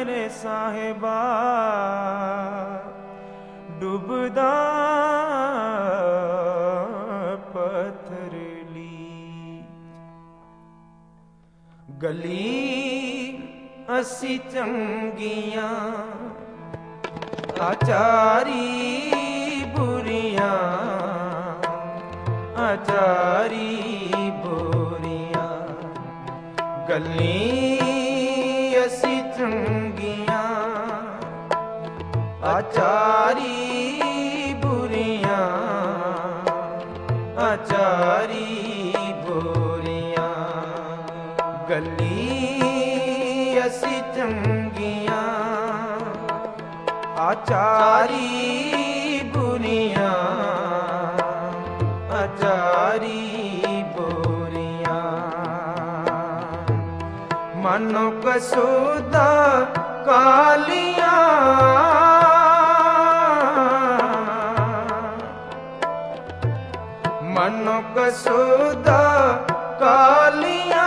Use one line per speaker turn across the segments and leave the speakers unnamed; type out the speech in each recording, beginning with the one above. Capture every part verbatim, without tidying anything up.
मेरे साहिबा डूबदा पत्थरली। गली असी चंगियां आचारी बुरियां, आचारी बुरियां। गली असी चंगियां आचारी बुरियां, आचारी बुरियां। गली असी चंगियां आचारी बुरियां, आचारी बुरियां। मनो कसुदा कालियां, मनो कसुदा कालियां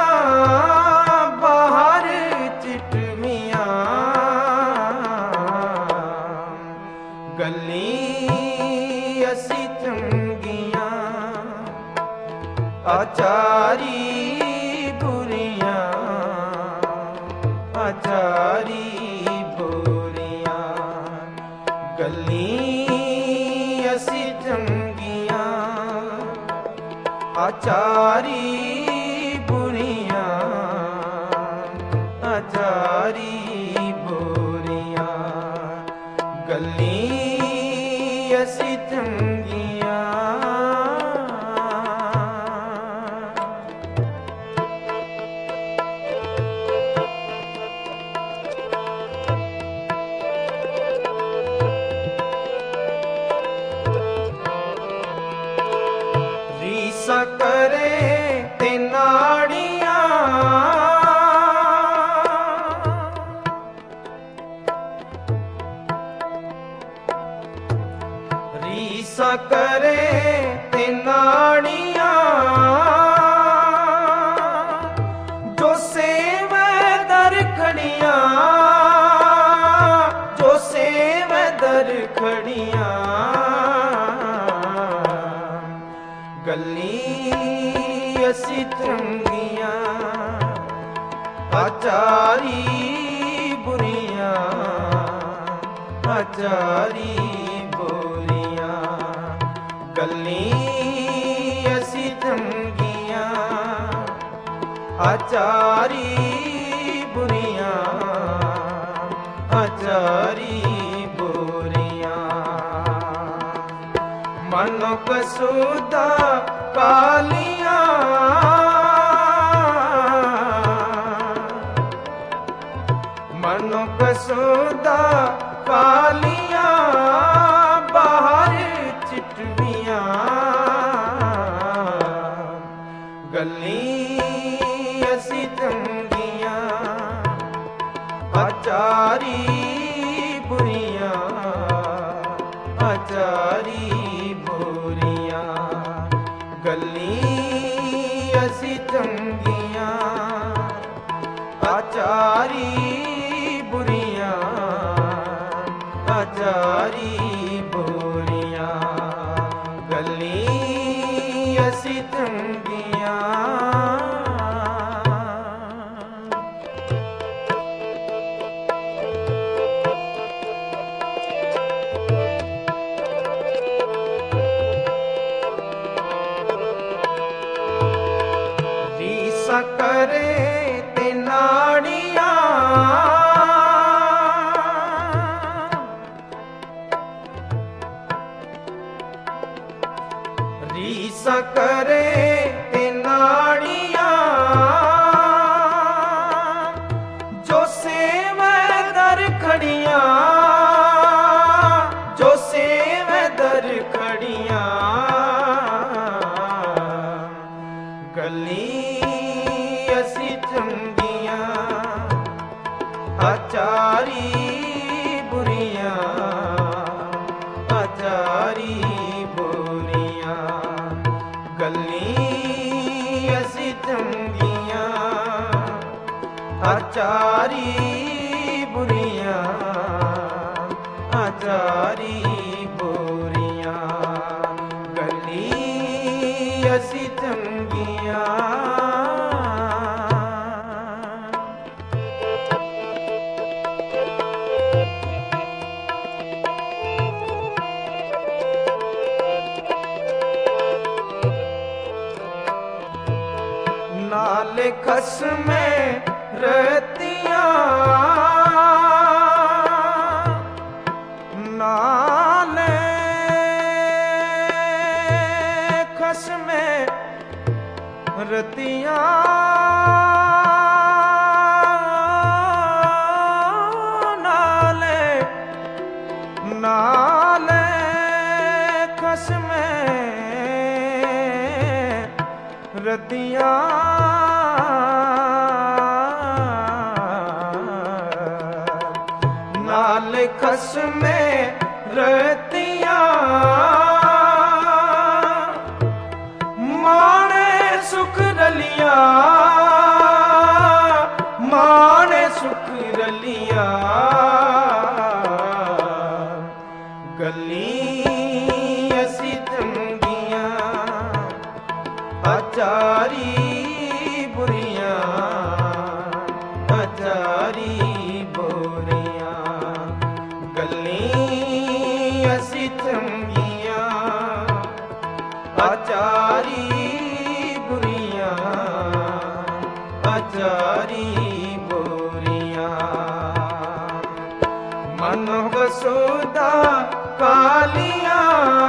बाहर चिटमियां। गली असी चंगियां आचारी बुरियां, आचारी बुरियां। गली असी चंगियां आचारी बुरियां, आचारी बुरियां। गली असी चंगियां। रीसा करे ते नाड़ियां, रीसा करे ते नाड़ियां। जो सेवे दर खड़ियां, जो सेवे दर खड़ियां। गली असी चंगियां आचारी बुरियां, आचारी बुरियां। गली असी चंगियां आचारी बुरियां, आचारी बुरियां। मनो कसुदा कालियां, मनो कसुदा कालियां बाहर चिटमियां। गली असी चंगियां आचारी बुरियां, आचारी बुरियां। गली असी चंगियां आचारी बुरियां, आचारी बुरियां। गली असी चंगियां। रीसा करे ते नाड़ियां, रीसा करे ते नाड़ियां। जो सेवे दर खड़ियां, जो सेवे दर खड़ियां। गली असी चंगियां आचारी बुरियां, आचारी बुरियां। गली असी चंगियां आचारी बुरियां, ਆਚਾਰੀ ਬੋਰੀਆਂ ਗਲੀ ਅਸੀਂ ਚੰਗੀਆਂ। ਨਾਲੇ ਖਸਮੇ ਰਤੀਆਂ ਨਾਲੇ ਖਸਮੇ ਰਤੀਆਂ ਨਾਲੇ ਨਾਲੇ ਖਸਮੇ ਰਤੀਆਂ ਨਾਲੇ ਖਸਮੇ ਰਤੀਆਂ ਮਾਣੇ ਸੁਖ ਰਲੀਆਂ ਮਾਣੇ ਸੁਖ ਰਲੀਆਂ ਗਲੀ ਅਸੀਂ ਚੰਗੀਆਂ ਆਚਾਰੀ ਬੁਰੀਆਂ ਆਚਾਰੀ ਬੋਰੀਆਂ ਗਲੀ ਅਸੀਂ ਚੰਗੀਆਂ ਆਚਾਰੀ ਬੁਰੀਆਂ ਆਚਾਰੀ ਬੋਰੀਆਂ ਮਨ ਵਸੁਦਾ ਕਾਲੀਆਂ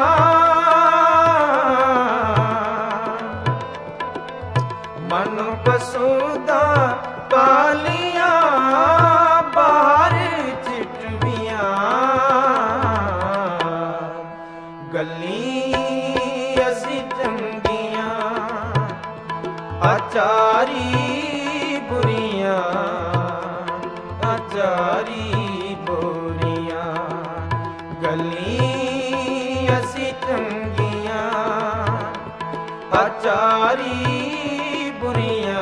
ਮਨ ਵਸੁਦਾ ਕਾਲੀਆਂ ਬਾਹਰ ਚਿਟਵੀਆਂ ਗਲੀ ਅਸੀਂ ਚੰਗੀਆਂ ਆਚਾਰੀ ਬੁਰੀਆਂ ਆਚਾਰੀ ਬੋਰੀਆਂ ਗਲੀ ਅਸੀਂ ਚੰਗੀਆਂ ਆਚਾਰੀ ਬੁਰੀਆਂ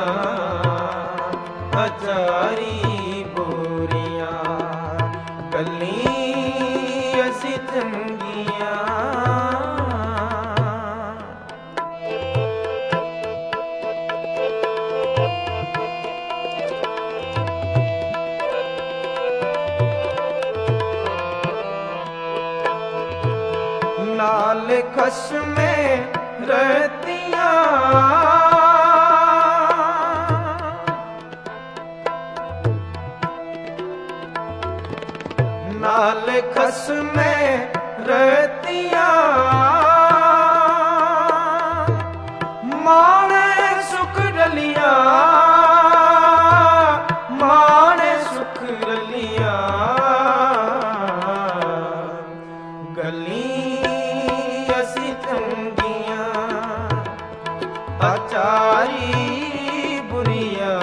ਆਚਾਰੀ ਬੋਰੀਆਂ ਗਲੀ ਅਸੀਂ ਚੰਗੀਆਂ। ਨਾਲੇ ਖਸਮੇ ਰਤੀਆਂ ਨਾਲੇ ਖਸਮੇ ਰਤੀਆਂ ਮਾਣੇ ਸੁਖ ਰਲੀਆਂ ਮਾਣੇ ਸੁਖ ਰਲੀਆਂ ਗਲੀ ਅਸੀਂ ਚੰਗੀਆਂ ਆਚਾਰੀ ਬੁਰੀਆਂ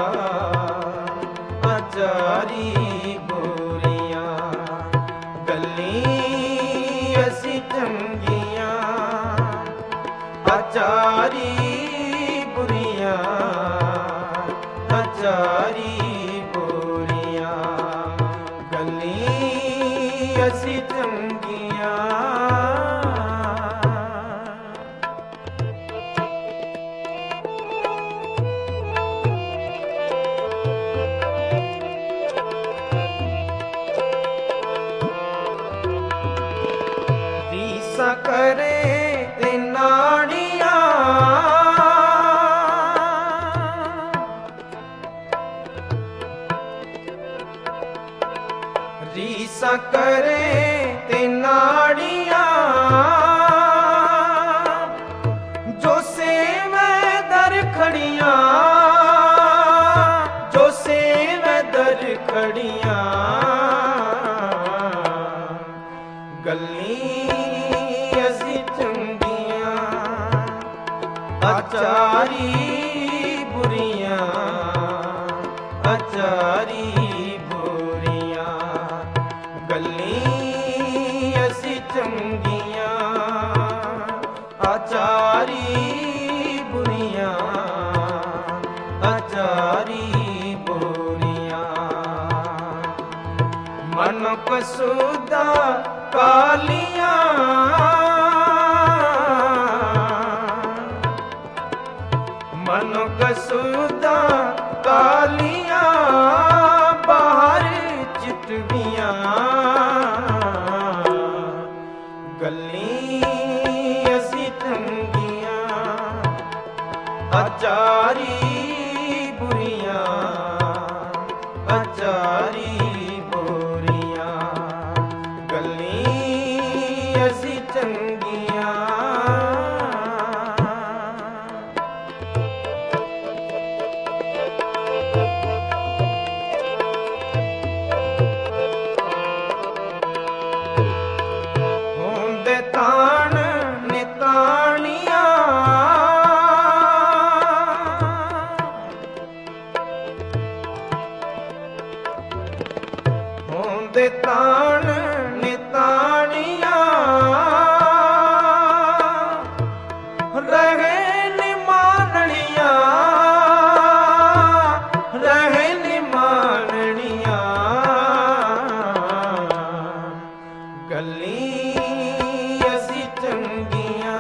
ਆਚਾਰੀ ਬੋਰੀਆਂ ਗਲੀ ਅਸੀਂ ਚੰਗੀਆਂ ਆਚਾਰੀ ਬੁਰੀਆਂ ਆਚਾਰੀ ਬੋਰੀਆਂ ਗਲੀ ਅਸੀਂ ਚੰਗੀਆਂ। ਰੀਸਾਂ ਕਰੇ ਤੇ ਨਾੜੀਆਂ ਰੀਸਾਂ ਕਰੇ ਤੇ ਨਾੜੀਆਂ ਜੋ ਸੇਵੇ ਦਰ ਖੜੀਆਂ ਜੋ ਸੇਵੇ ਦਰ ਖੜੀਆਂ ਗਲੀ ਅਸੀਂ ਚੰਗੀਆਂ ਆਚਾਰੀ ਬੁਰੀਆਂ ਆਚਾਰੀ ਬੋਰੀਆਂ ਗਲੀ ਅਸੀਂ ਚੰਗੀਆਂ ਆਚਾਰੀ ਬੁਰੀਆਂ ਆਚਾਰੀ ਬੋਰੀਆਂ ਮਨ ਪਸੁਦਾ ਕਾਲੀਆਂ ਮਨੁ ਕਸੂਦਾ ਕਾਲੀਆਂ ਬਾਹਰ ਚਿਤਵੀਆਂ ਗੱਲੀ ਅਸੀਂ ਚੰਗੀਆਂ ਆਚਾਰੀ ਬੁਰੀਆਂ ਆਚਾਰੀ ਬੁਰੀਆਂ ਗੱਲੀ ਅਸੀਂ ਚੰਗੀਆਂ ਹੁੰਦੇ ਤਾਣ ਨਿਤਾਣੀਆਂ ਹੁੰਦੇ ਤਾਣ ਨਿਤਾਣੀਆਂ ਰਹੇ ਨਿਮਾਨਣੀਆਂ ਰਹੇ ਨਿਮਾਨਣੀਆਂ ਗੱਲੀ ਅਸੀਂ ਚੰਗੀਆਂ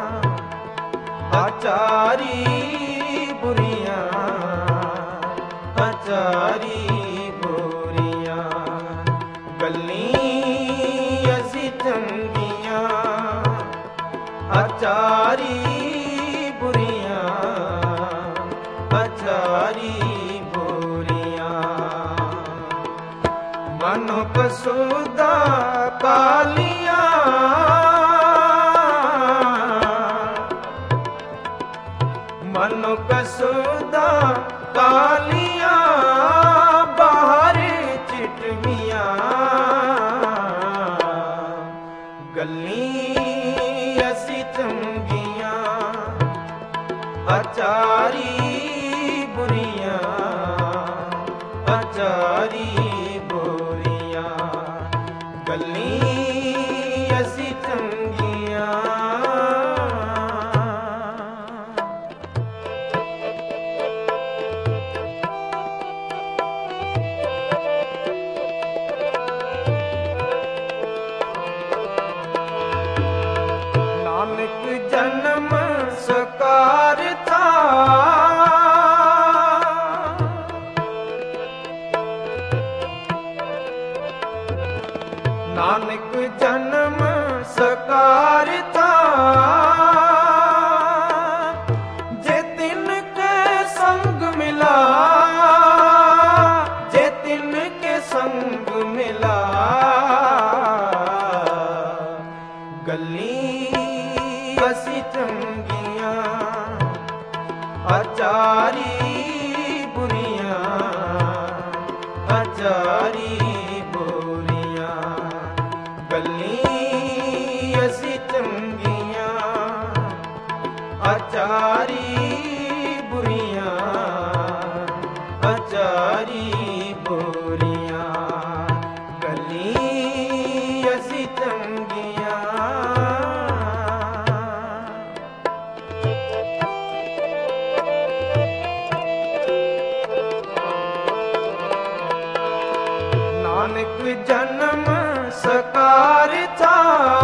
ਆਚਾਰੀ ਬੁਰੀਆਂ ਆਚਾਰੀ ਬੁਰੀਆਂ ਗੱਲੀ ਅਸੀਂ ਚੰਗੀਆਂ ਆਚਾਰੀ ਬੁਰੀਆਂ ਆਚਾਰੀ ਬੁਰੀਆਂ ਮਨੁ ਕਸੂਦਾ ਕਾਲੀਆਂ ਮਨੁ ਕਸੂਦਾ ਕਾਲੀਆਂ ਬਾਹਰ ਚਿਟਵੀਆਂ ਗੱਲੀ ਅਸੀਂ ਚੰਗੀਆਂ ਆਚਾਰੀ ਬੁਰੀਆਂ ਆਚਾਰੀ ਬੁਰੀਆਂ ਗੱਲੀ ਅਸੀਂ ਚੰਗੀਆਂ ਨਾਨਕ ਜਨਮ ਸਕਾਰ ਥਾ ਨਾਨਕ ਜਨਮ ਸਕਾਰ ਥਾ ਜੇ ਤਿਨ ਕੇ ਸੰਗ ਮਿਲਾ ਜੇ ਤਿਨ ਕੇ ਸੰਗ ਮਿਲਾ ਗੱਲੀ ਅਸੀਂ ਚੰਗੀਆਂ ਆਚਾਰੀ ਬੁਰੀਆਂ ਆਚਾਰੀ ਬੁਰੀਆਂ ਗੱਲੀ ਅਸੀਂ ਚੰਗੀਆਂ ਆਚਾਰੀ ਬੁਰੀਆਂ ਆਚਾਰੀ ਬੁਰੀਆਂ ਗੱਲੀ ਅਸੀਂ ਚੰਗੀਆਂ ਨਾਨਕ ਜਨਮ ਸਕਾਰ ਥਾ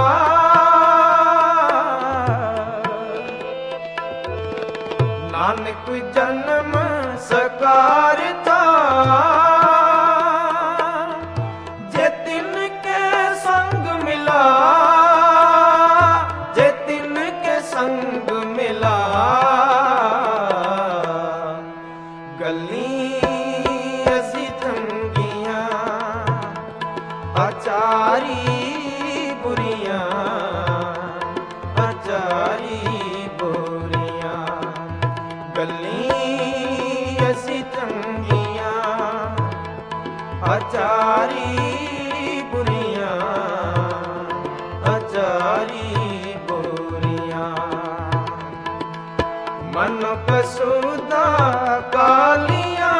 ਨਾਨਕ ਜਨਮ ਸਕਾਰ ਥਾ ਜੇ ਤਿਨ ਕੇ ਸੰਗ ਮਿਲਾ ਜੇ ਤਿਨ ਕੇ ਸੰਗ ਮਿਲਾ ਗੱਲੀ ਅਸੀਂ ਚੰਗੀਆਂ ਆਚਾਰੀ ਬੁਰੀਆਂ ਆਚਾਰੀ ਬੁਰੀਆਂ ਗੱਲੀ ਅਸੀਂ ਚੰਗੀਆਂ ਆਚਾਰੀ ਬੁਰੀਆਂ ਆਚਾਰੀ ਬੁਰੀਆਂ ਮਨੁ ਕਸੂਦਾ ਕਾਲੀਆਂ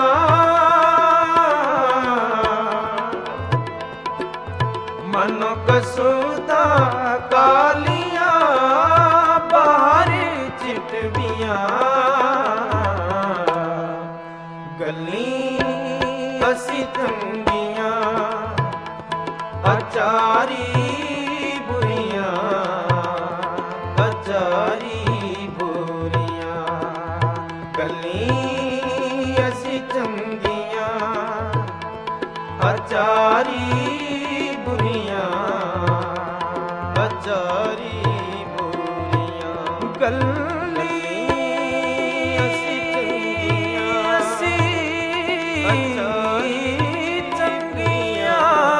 ਮਨੁ ਕਸੂਦਾ ਕਾਲੀਆਂ ਬਾਹਰ ਚਿਟਵੀਆਂ ਗੱਲੀ ਅਸੀਂ ਚੰਗੀਆਂ अचारी बुरियां अचारी बुरियां गली असी चंगियां अचारी बुरियां अचारी बुरियां गली असी चंगियां असी चंगियां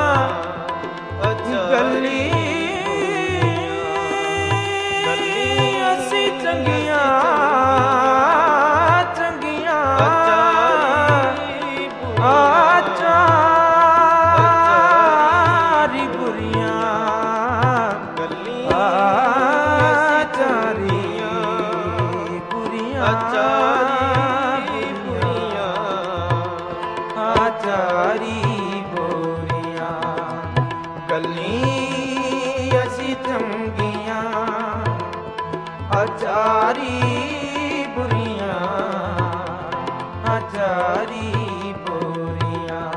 गली असी चंगियां चंगियां आचारी बुरियां गली आचारी बुरियां आचारी बुरियां आचारी बुरियां गली असी चंगियां अचारी बुरियां अचारी बुरियां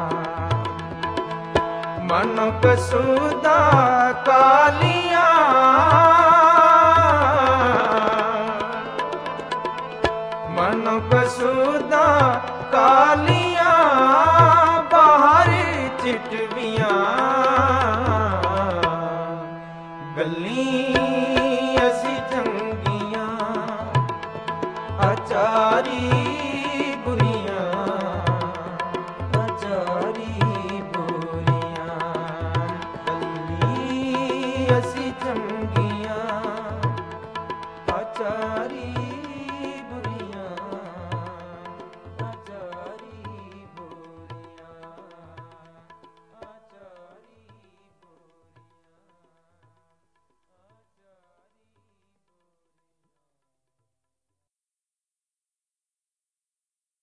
मन कसुदा कालियां मन कसुदा कालियां बाहर चिटवियां